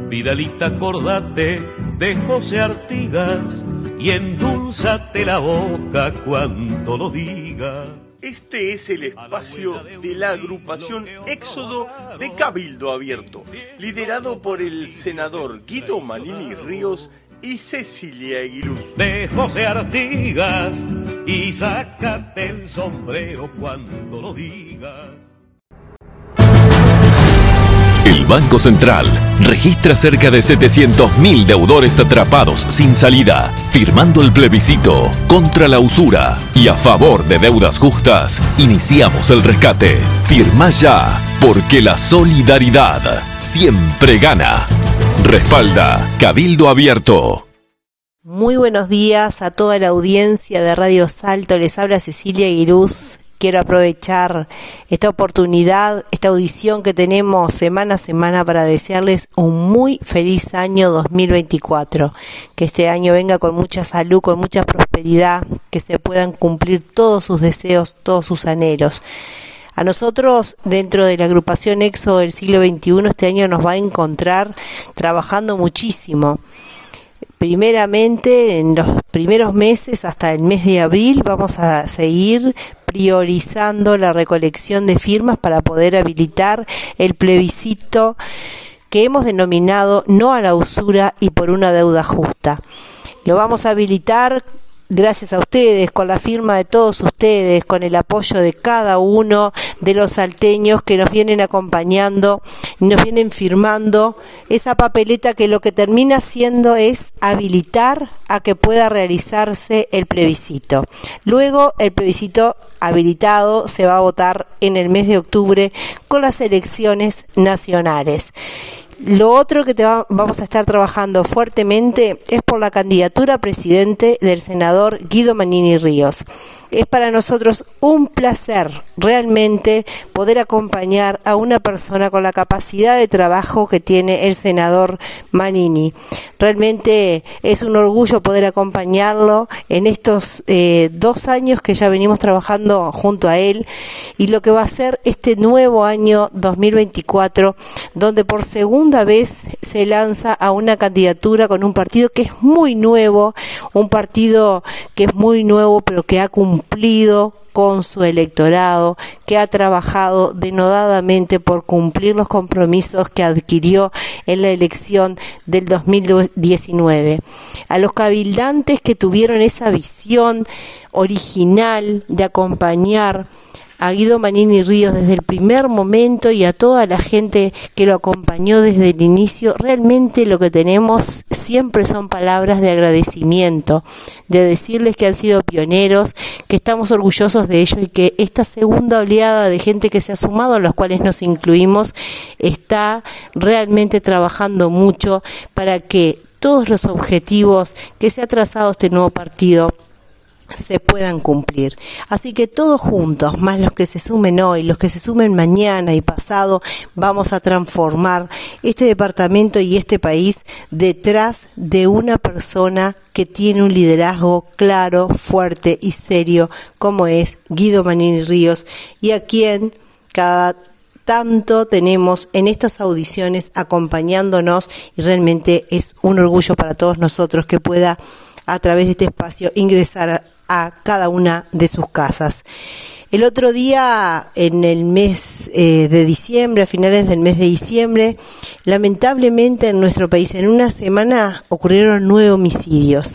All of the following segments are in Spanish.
Vidalita, acordate de José Artigas y endulzate la boca cuanto lo diga. Este es el espacio de la agrupación Éxodo de Cabildo Abierto, liderado por el senador Guido Manini Ríos y Cecilia Aguiluz. De José Artigas y sácate el sombrero cuando lo digas. El Banco Central registra cerca de 700.000 deudores atrapados sin salida, firmando el plebiscito contra la usura y a favor de deudas justas. Iniciamos el rescate. Firma ya, porque la solidaridad siempre gana. Respalda Cabildo Abierto. Muy buenos días a toda la audiencia de Radio Salto. Les habla Cecilia Aguiluz. Quiero aprovechar esta oportunidad, esta audición que tenemos semana a semana para desearles un muy feliz año 2024. Que este año venga con mucha salud, con mucha prosperidad, que se puedan cumplir todos sus deseos, todos sus anhelos. A nosotros, dentro de la agrupación Éxodo del siglo XXI, este año nos va a encontrar trabajando muchísimo. Primeramente, en los primeros meses, hasta el mes de abril, vamos a seguir priorizando la recolección de firmas para poder habilitar el plebiscito que hemos denominado No a la usura y por una deuda justa. Lo vamos a habilitar gracias a ustedes, con la firma de todos ustedes, con el apoyo de cada uno de los salteños que nos vienen acompañando, nos vienen firmando esa papeleta que lo que termina haciendo es habilitar a que pueda realizarse el plebiscito. Luego el plebiscito habilitado se va a votar en el mes de octubre con las elecciones nacionales. Lo otro que vamos a estar trabajando fuertemente es por la candidatura a presidente del senador Guido Manini Ríos. Es para nosotros un placer realmente poder acompañar a una persona con la capacidad de trabajo que tiene el senador Manini. Realmente es un orgullo poder acompañarlo en estos 2 años que ya venimos trabajando junto a él, y lo que va a ser este nuevo año 2024, donde por segunda vez se lanza a una candidatura con un partido que es muy nuevo, pero que ha cumplido con su electorado, que ha trabajado denodadamente por cumplir los compromisos que adquirió en la elección del 2019. A los cabildantes que tuvieron esa visión original de acompañar a Guido Manini Ríos desde el primer momento, y a toda la gente que lo acompañó desde el inicio, realmente lo que tenemos siempre son palabras de agradecimiento, de decirles que han sido pioneros, que estamos orgullosos de ellos y que esta segunda oleada de gente que se ha sumado, a los cuales nos incluimos, está realmente trabajando mucho para que todos los objetivos que se ha trazado este nuevo partido se puedan cumplir. Así que todos juntos, más los que se sumen hoy, los que se sumen mañana y pasado, vamos a transformar este departamento y este país detrás de una persona que tiene un liderazgo claro, fuerte y serio, como es Guido Manini Ríos, y a quien cada tanto tenemos en estas audiciones acompañándonos, y realmente es un orgullo para todos nosotros que pueda a través de este espacio ingresar a cada una de sus casas. El otro día, en el mes de diciembre, a finales del mes de diciembre, lamentablemente en nuestro país, en una semana ocurrieron 9 homicidios,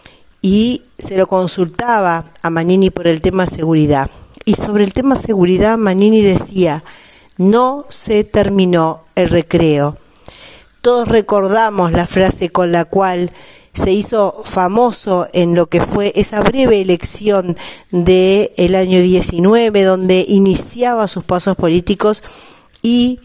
y se lo consultaba a Manini por el tema seguridad. Y sobre el tema seguridad, Manini decía: no se terminó el recreo. Todos recordamos la frase con la cual se hizo famoso en lo que fue esa breve elección del año 19, donde iniciaba sus pasos políticos, y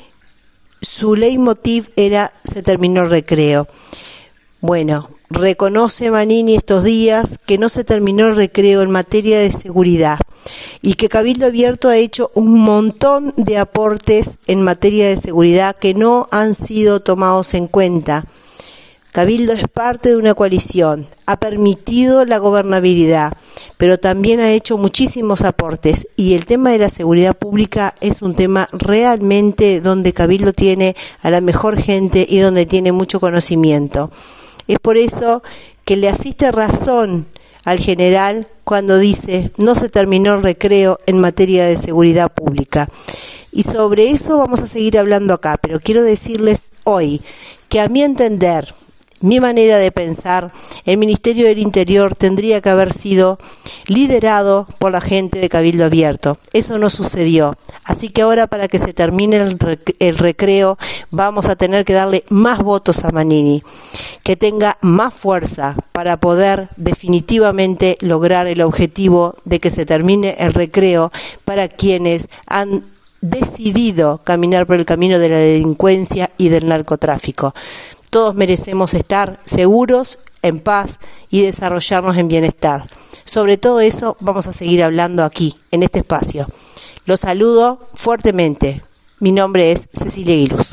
su leitmotiv era: se terminó el recreo. Bueno, reconoce Manini estos días que no se terminó el recreo en materia de seguridad, y que Cabildo Abierto ha hecho un montón de aportes en materia de seguridad que no han sido tomados en cuenta. Cabildo es parte de una coalición, ha permitido la gobernabilidad, pero también ha hecho muchísimos aportes y el tema de la seguridad pública es un tema realmente donde Cabildo tiene a la mejor gente y donde tiene mucho conocimiento. Es por eso que le asiste razón al general cuando dice no se terminó el recreo en materia de seguridad pública. Y sobre eso vamos a seguir hablando acá, pero quiero decirles hoy que a mi entender, mi manera de pensar, el Ministerio del Interior tendría que haber sido liderado por la gente de Cabildo Abierto. Eso no sucedió. Así que ahora, para que se termine el recreo, vamos a tener que darle más votos a Manini, que tenga más fuerza para poder definitivamente lograr el objetivo de que se termine el recreo para quienes han decidido caminar por el camino de la delincuencia y del narcotráfico. Todos merecemos estar seguros, en paz y desarrollarnos en bienestar. Sobre todo eso vamos a seguir hablando aquí, en este espacio. Los saludo fuertemente. Mi nombre es Cecilia Aguiluz.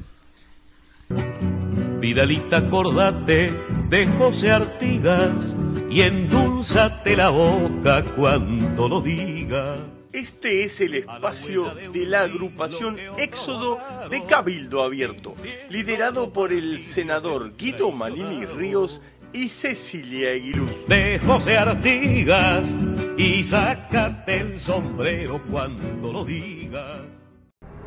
Vidalita, acordate de José Artigas y endulzate la boca cuando lo digas. Este es el espacio de la agrupación Éxodo de Cabildo Abierto, liderado por el senador Guido Manini Ríos y Cecilia Aguiluz. De José Artigas y sácate el sombrero cuando lo digas.